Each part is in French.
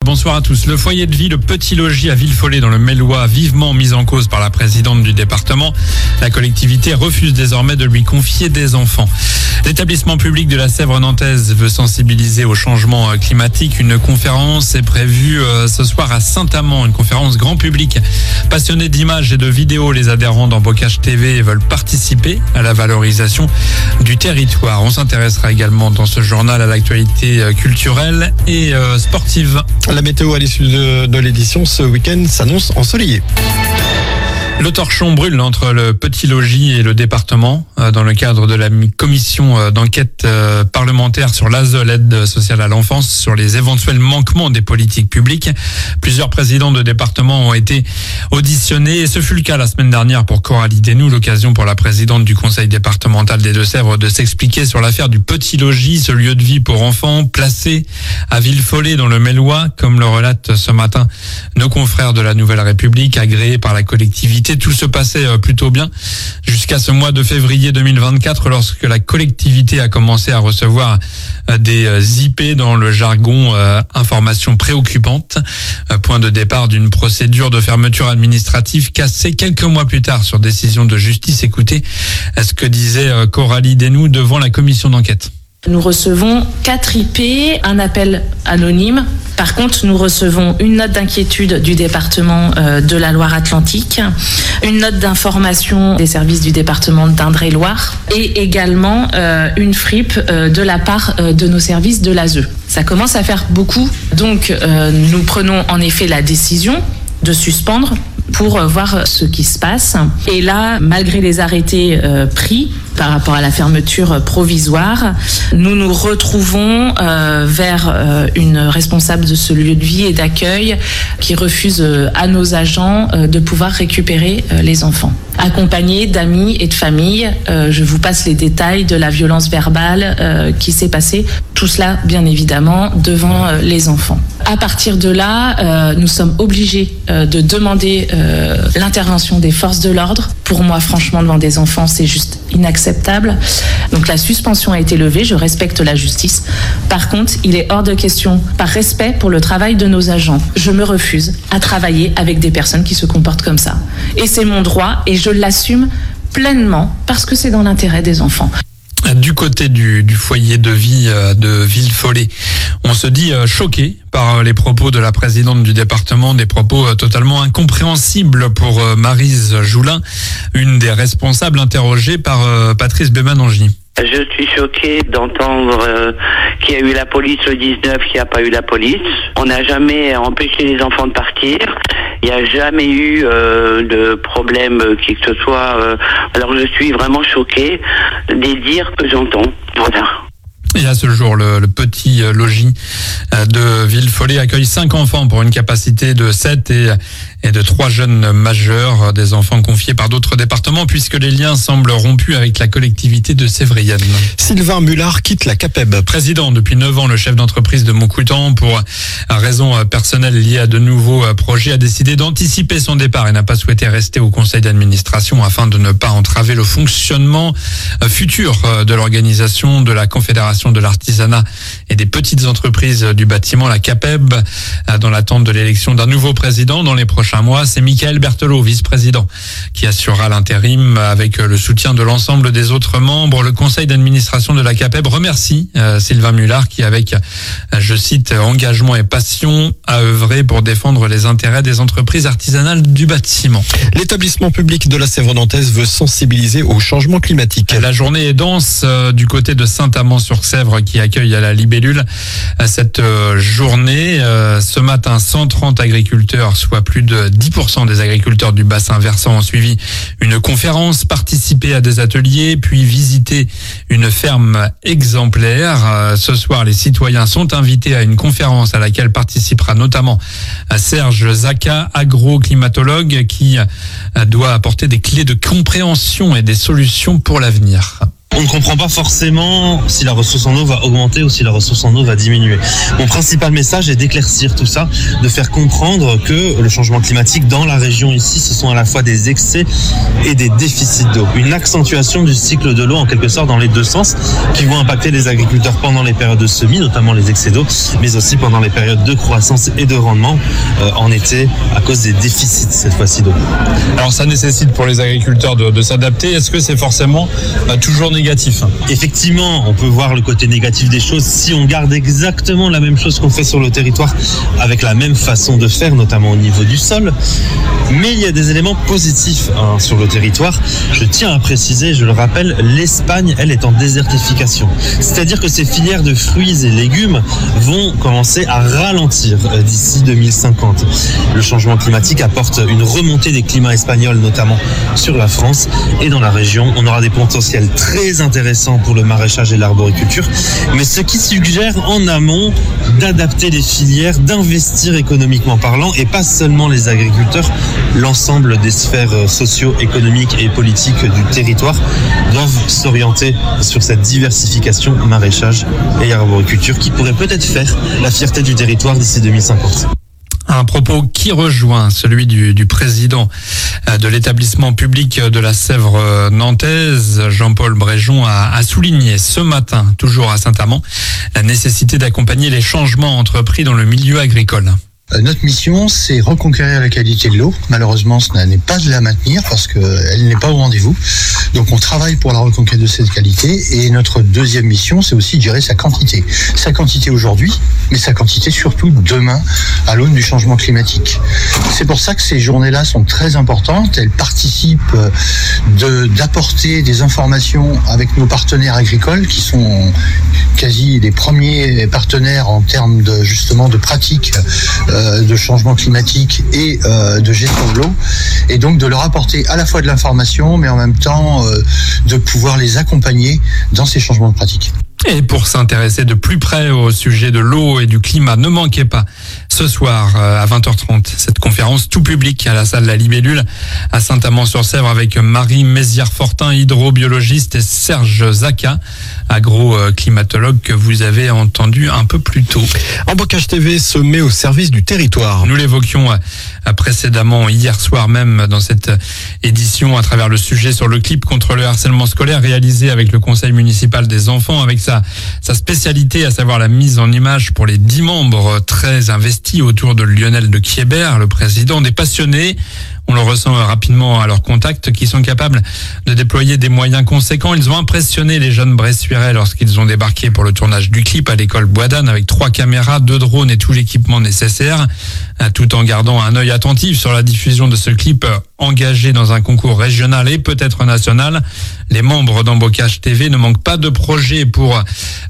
bonsoir à tous. Le foyer de vie, le Petit Logis à Villefollet dans le Mélois, vivement mis en cause par la présidente du département. La collectivité refuse désormais de lui confier des enfants. L'établissement public de la Sèvre nantaise veut sensibiliser au changement climatique. Une conférence est prévue ce soir à Saint-Amand, une conférence grand public. Passionnés d'images et de vidéos, les adhérents d'Embocage TV veulent participer à la valorisation du territoire. On s'intéressera également dans ce journal à l'actualité culturelle et sportive. La météo à l'issue de l'édition ce week-end s'annonce ensoleillée. Le torchon brûle entre le Petit Logis et le département dans le cadre de la commission d'enquête parlementaire sur l'ASE, l'aide sociale à l'enfance, sur les éventuels manquements des politiques publiques. Plusieurs présidents de départements ont été auditionnés et ce fut le cas la semaine dernière pour Coralie Desnoux, l'occasion pour la présidente du conseil départemental des Deux-Sèvres de s'expliquer sur l'affaire du Petit Logis, ce lieu de vie pour enfants placé à Villefollet dans le Mélois, comme le relate ce matin nos confrères de la Nouvelle République, agréés par la collectivité. Tout se passait plutôt bien jusqu'à ce mois de février 2024 lorsque la collectivité a commencé à recevoir des IP dans le jargon information préoccupante. Point de départ d'une procédure de fermeture administrative cassée quelques mois plus tard sur décision de justice. Écoutez ce que disait Coralie Desnoux devant la commission d'enquête. Nous recevons 4 IP, un appel anonyme. Par contre, nous recevons une note d'inquiétude du département de la Loire-Atlantique, une note d'information des services du département d'Indre-et-Loire et également une fripe de la part de nos services de l'ASE. Ça commence à faire beaucoup. Donc, nous prenons en effet la décision de suspendre pour voir ce qui se passe. Et là, malgré les arrêtés pris par rapport à la fermeture provisoire, nous nous retrouvons vers une responsable de ce lieu de vie et d'accueil qui refuse à nos agents de pouvoir récupérer les enfants. Accompagnés d'amis et de famille, je vous passe les détails de la violence verbale qui s'est passée. Tout cela, bien évidemment, devant les enfants. À partir de là, nous sommes obligés de demander l'intervention des forces de l'ordre. Pour moi, franchement, devant des enfants, c'est juste inacceptable. Donc la suspension a été levée, je respecte la justice. Par contre, il est hors de question, par respect pour le travail de nos agents, je me refuse à travailler avec des personnes qui se comportent comme ça. Et c'est mon droit et je l'assume pleinement parce que c'est dans l'intérêt des enfants. Du côté du foyer de vie de Villefollet, on se dit choqué par les propos de la présidente du département, des propos totalement incompréhensibles pour Maryse Joulin, une des responsables interrogées par Patrice Bémanangi. Je suis choquée d'entendre qu'il y a eu la police le 19, qu'il n'y a pas eu la police. On n'a jamais empêché les enfants de partir. Il n'y a jamais eu de problème qui que ce soit. Alors je suis vraiment choquée des dires que j'entends. Voilà. Et à ce jour, le Petit Logis de Villefollet accueille 5 enfants pour une capacité de 7 et de 3 jeunes majeurs, des enfants confiés par d'autres départements puisque les liens semblent rompus avec la collectivité de Sévrienne. Sylvain Mullard quitte la CAPEB. Président depuis 9 ans, le chef d'entreprise de Montcoutan, pour raisons personnelles liées à de nouveaux projets, a décidé d'anticiper son départ et n'a pas souhaité rester au conseil d'administration afin de ne pas entraver le fonctionnement futur de l'organisation de la Confédération de l'artisanat et des petites entreprises du bâtiment, la CAPEB, dans l'attente de l'élection d'un nouveau président dans les prochains mois. C'est Michael Berthelot, vice-président, qui assurera l'intérim avec le soutien de l'ensemble des autres membres. Le conseil d'administration de la CAPEB remercie Sylvain Mullard qui, avec, je cite, engagement et passion, a œuvré pour défendre les intérêts des entreprises artisanales du bâtiment. L'établissement public de la Sèvre nantaise veut sensibiliser au changement climatique. La journée est dense du côté de Saint-Amand-sur-Sèvre qui accueille à la Libellule cette journée. Ce matin, 130 agriculteurs, soit plus de 10% des agriculteurs du bassin versant, ont suivi une conférence, participé à des ateliers, puis visité une ferme exemplaire. Ce soir, les citoyens sont invités à une conférence à laquelle participera notamment Serge Zaka, agroclimatologue, qui doit apporter des clés de compréhension et des solutions pour l'avenir. on ne comprend pas forcément si la ressource en eau va augmenter ou si la ressource en eau va diminuer. Mon principal message est d'éclaircir tout ça, de faire comprendre que le changement climatique dans la région ici, ce sont à la fois des excès et des déficits d'eau. Une accentuation du cycle de l'eau en quelque sorte dans les deux sens qui vont impacter les agriculteurs pendant les périodes de semis, notamment les excès d'eau, mais aussi pendant les périodes de croissance et de rendement en été à cause des déficits cette fois-ci d'eau. Alors ça nécessite pour les agriculteurs de s'adapter. Est-ce que c'est forcément toujours négatif ? Effectivement, on peut voir le côté négatif des choses si on garde exactement la même chose qu'on fait sur le territoire avec la même façon de faire, notamment au niveau du sol. Mais il y a des éléments positifs sur le territoire. Je tiens à préciser, je le rappelle, l'Espagne, elle, est en désertification. C'est-à-dire que ces filières de fruits et légumes vont commencer à ralentir d'ici 2050. Le changement climatique apporte une remontée des climats espagnols, notamment sur la France et dans la région. On aura des potentiels très intéressants pour le maraîchage et l'arboriculture, mais ce qui suggère en amont d'adapter les filières, d'investir économiquement parlant, et pas seulement les agriculteurs, l'ensemble des sphères socio-économiques et politiques du territoire doivent s'orienter sur cette diversification maraîchage et arboriculture qui pourrait peut-être faire la fierté du territoire d'ici 2050. Un propos qui rejoint celui du président de l'établissement public de la Sèvre nantaise, Jean-Paul Bréjon, a souligné ce matin, toujours à Saint-Amand, la nécessité d'accompagner les changements entrepris dans le milieu agricole. Notre mission, c'est reconquérir la qualité de l'eau. Malheureusement, ce n'est pas de la maintenir parce qu'elle n'est pas au rendez-vous. Donc, on travaille pour la reconquête de cette qualité. Et notre deuxième mission, c'est aussi de gérer sa quantité. Sa quantité aujourd'hui, mais sa quantité surtout demain, à l'aune du changement climatique. C'est pour ça que ces journées-là sont très importantes. Elles participent d'apporter des informations avec nos partenaires agricoles qui sont quasi les premiers partenaires en termes de pratiques de changement climatique et de gestion de l'eau, et donc de leur apporter à la fois de l'information mais en même temps de pouvoir les accompagner dans ces changements de pratiques. Et pour s'intéresser de plus près au sujet de l'eau et du climat, ne manquez pas ce soir à 20h30 cette conférence tout public à la salle La Libellule à Saint-Amand-sur-Sèvre avec Marie Mézières-Fortin, hydrobiologiste, et Serge Zaka, agroclimatologue que vous avez entendu un peu plus tôt. Embocage TV se met au service du territoire. Nous l'évoquions précédemment hier soir même dans cette édition à travers le sujet sur le clip contre le harcèlement scolaire réalisé avec le conseil municipal des enfants, avec sa spécialité, à savoir la mise en image pour les 10 membres très investis autour de Lionel de Quiébert, le président, des passionnés. On le ressent rapidement à leur contact, qui sont capables de déployer des moyens conséquents. Ils ont impressionné les jeunes Bressuirais lorsqu'ils ont débarqué pour le tournage du clip à l'école Boisdanne avec 3 caméras, 2 drones et tout l'équipement nécessaire, tout en gardant un œil attentif sur la diffusion de ce clip engagé dans un concours régional et peut-être national. Les membres d'Embocage TV ne manquent pas de projets pour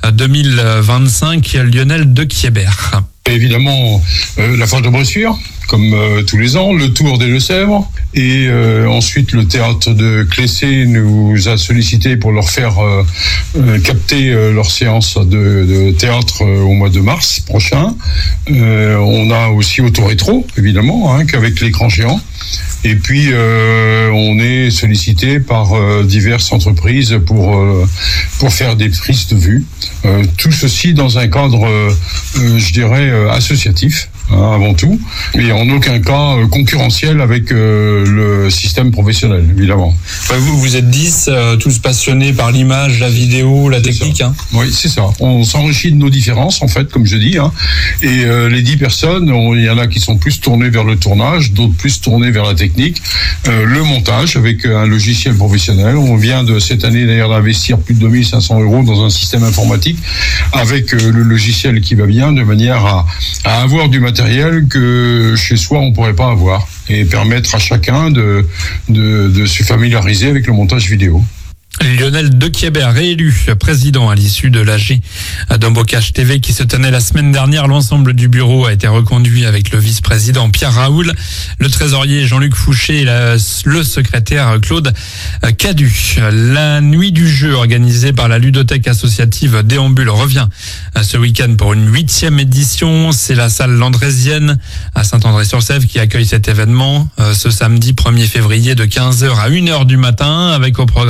2025. Lionel de Quiébert. Évidemment, la Forge de Bressuire, comme tous les ans, le Tour des Deux-Sèvres, et ensuite le théâtre de Clessé nous a sollicité pour leur faire capter leur séance de théâtre au mois de mars prochain. On a aussi Autorétro, évidemment, qu'avec l'écran géant. Et puis, on est sollicité par diverses entreprises pour faire des prises de vue. Tout ceci dans un cadre, je dirais, associatif, avant tout, et en aucun cas concurrentiel avec le système professionnel, évidemment. Vous êtes 10, tous passionnés par l'image, la vidéo, la technique. Oui, c'est ça. On s'enrichit de nos différences, en fait, comme je dis. Et les 10 personnes, il y en a qui sont plus tournées vers le tournage, d'autres plus tournées vers la technique, le montage avec un logiciel professionnel. On vient de cette année d'ailleurs d'investir plus de 2500 € dans un système informatique avec le logiciel qui va bien, de manière à avoir du matériel que chez soi on pourrait pas avoir, et permettre à chacun de se familiariser avec le montage vidéo. Lionel de Quiébert, réélu président à l'issue de l'AG d'Embocage TV qui se tenait la semaine dernière. L'ensemble du bureau a été reconduit avec le vice-président Pierre Raoul, le trésorier Jean-Luc Fouché et le secrétaire Claude Cadu. La nuit du jeu organisée par la ludothèque associative Déambule revient ce week-end pour une 8e édition. C'est la salle Landrésienne à Saint-André-sur-Sèvre qui accueille cet événement ce samedi 1er février de 15h à 1h du matin, avec au programme des jeux de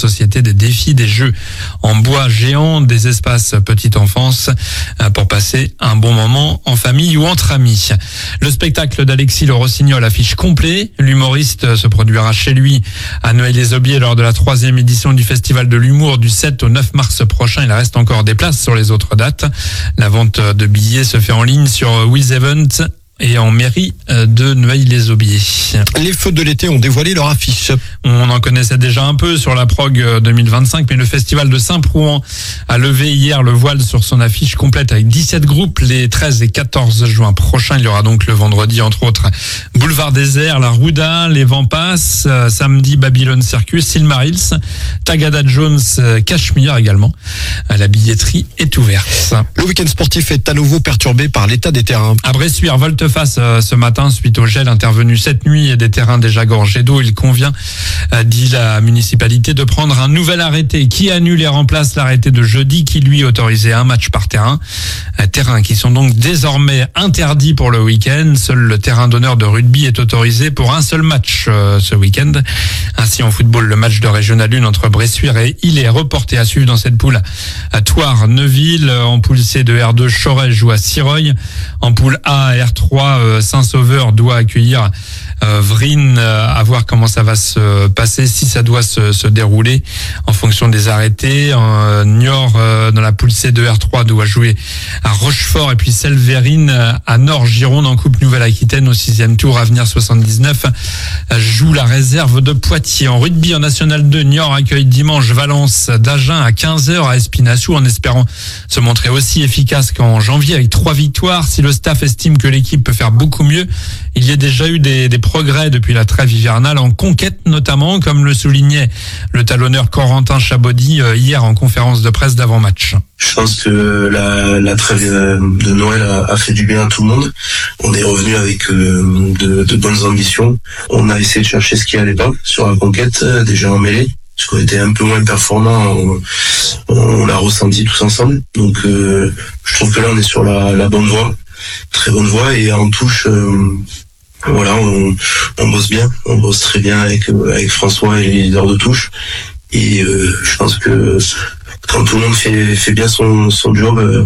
société, des défis, des jeux en bois géant, des espaces petite enfance pour passer un bon moment en famille ou entre amis. Le spectacle d'Alexis Le Rossignol affiche complet. L'humoriste se produira chez lui à Noailles-les-Aubiers lors de la 3e édition du Festival de l'Humour du 7 au 9 mars prochain. Il reste encore des places sur les autres dates. La vente de billets se fait en ligne sur WizEvent et en mairie de Noailles-les-Aubiers. Les feux de l'été ont dévoilé leur affiche. On en connaissait déjà un peu sur la prog 2025, mais le festival de Saint-Prouan a levé hier le voile sur son affiche complète avec 17 groupes les 13 et 14 juin prochains. Il y aura donc le vendredi, entre autres, Boulevard Désert, La Rouda, Les Vents Passent, samedi Babylone Circus, Silmarils, Tagada Jones, Cachemire également. La billetterie est ouverte. Le week-end sportif est à nouveau perturbé par l'état des terrains. À Bressuire, volte-face ce matin suite au gel intervenu cette nuit et des terrains déjà gorgés d'eau. Il convient, dit la municipalité, de prendre un nouvel arrêté qui annule et remplace l'arrêté de jeudi qui lui autorisait un match par terrain. Terrains qui sont donc désormais interdits pour le week-end. Seul le terrain d'honneur de rugby est autorisé pour un seul match ce week-end. Ainsi en football, le match de Régional 1 entre Bressuire et Ille est reporté à suivre dans cette poule. À Thouars, Neuville, en poule C de R2, Choret joue à Sireuil. En poule A, R3, Saint-Sauveur doit accueillir Vrine, à voir comment ça va se passer, si ça doit se dérouler en fonction des arrêtés. Niort, dans la poule C de R3, doit jouer à Rochefort, et puis Selverine à Nord-Gironde en Coupe Nouvelle-Aquitaine au 6e tour. Avenir 79 joue la réserve de Poitiers. En rugby en National 2, Niort accueille dimanche Valence d'Agen à 15h à Espinassou, en espérant se montrer aussi efficace qu'en janvier avec 3 victoires. Si le staff estime que l'équipe peut faire beaucoup mieux, il y a déjà eu des progrès depuis la trêve hivernale en conquête notamment, comme le soulignait le talonneur Corentin Chabaudy hier en conférence de presse d'avant-match. Je pense que la trêve de Noël a fait du bien à tout le monde. On est revenu avec de bonnes ambitions. On a essayé de chercher ce qui allait pas sur la conquête, déjà en mêlée. Parce qu'on était un peu moins performant, on l'a ressenti tous ensemble. Donc je trouve que là on est sur la bonne voie, très bonne voie, et en touche, voilà, on bosse bien, on bosse très bien avec François et les leaders de touche. Et je pense que quand tout le monde fait bien son job,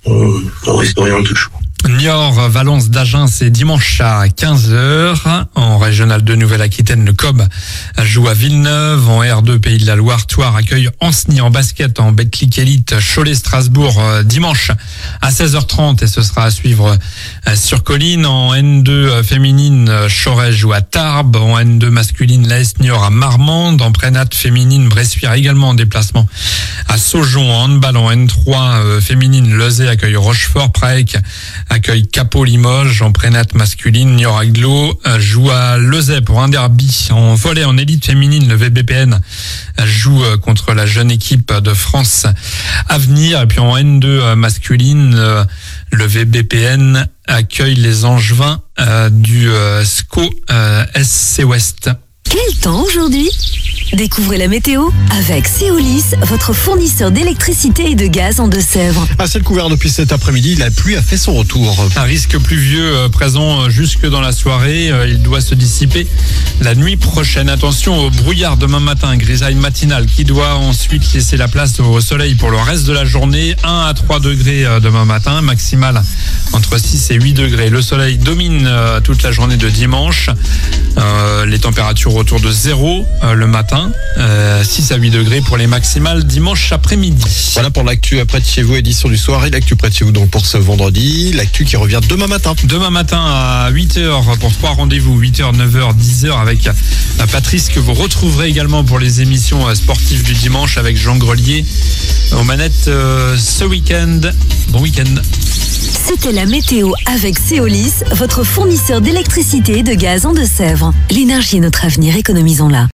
on risque rien en touche. Niort, Valence d'Agen, c'est dimanche à 15h. En Régional 2 Nouvelle-Aquitaine, le COB joue à Villeneuve. En R2 Pays de la Loire, Thouars accueille Ancenis en basket. En Betclic Elite, Cholet-Strasbourg dimanche à 16h30, et ce sera à suivre sur Colline. En N2 féminine, Choret joue à Tarbes. En N2 masculine, l'AS Niort à Marmande. En prénate féminine, Bressuire également en déplacement à Saujon. En handball en N3 féminine, Lezay accueille Rochefort. Praec accueille Capot Limoges. En prénate masculine, Niort Aglo joue à Lezay pour un derby. En volley en élite féminine, le VBPN joue contre la jeune équipe de France Avenir. Et puis en N2 masculine, le VBPN accueille les Angevins du SCO SC Ouest. Quel temps aujourd'hui ? Découvrez la météo avec Seolis, votre fournisseur d'électricité et de gaz en Deux-Sèvres. À ciel couvert depuis cet après-midi, la pluie a fait son retour. Un risque pluvieux présent jusque dans la soirée. Il doit se dissiper la nuit prochaine. Attention au brouillard demain matin, grisaille matinale qui doit ensuite laisser la place au soleil pour le reste de la journée. 1 à 3 degrés demain matin, maximal entre 6 et 8 degrés. Le soleil domine toute la journée de dimanche. Les températures autour de 0 le matin, 6 à 8 degrés pour les maximales dimanche après-midi. Voilà pour l'actu près de chez vous, édition du soir, et l'actu près de chez vous donc pour ce vendredi. L'actu qui revient demain matin. Demain matin à 8h pour 3 rendez-vous, 8h, 9h, 10h avec Patrice, que vous retrouverez également pour les émissions sportives du dimanche avec Jean Grelier aux manettes ce week-end. Bon week-end. C'était la météo avec Seolis, votre fournisseur d'électricité et de gaz en Deux-Sèvres. L'énergie est notre avenir, économisons-la.